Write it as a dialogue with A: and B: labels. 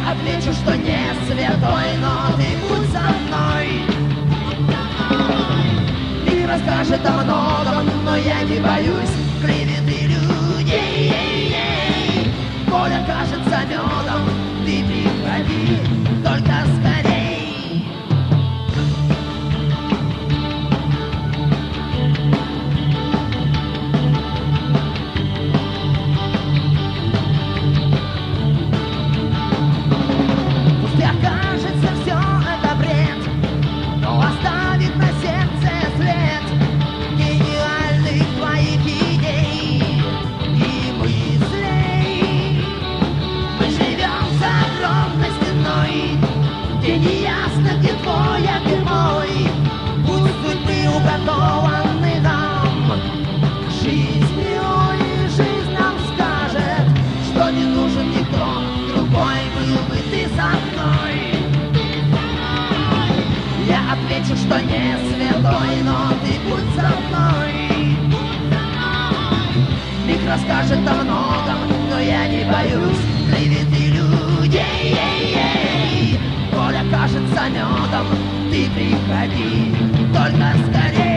A: отвечу, что не святой, но ты будь со мной. Миг расскажет о многом, но я не боюсь клеветы людей. Боль окажется медом, ты приходи, только скорей. Пусть окажется все это бред, но оставит на сердце след гениальных твоих идей и мыслей. Мы живем за огромной стеной, где неясно, где твой, а где мой. Пусть судьбы уготованы нам жизнью, и жизнь нам скажет, что не нужен никто другой, был бы ты со мной. Я отвечу, что не святой, но ты будь со мной. Миг расскажет о многом, но я не боюсь клеветы людей. Боль окажется медом, ты приходи, только скорее.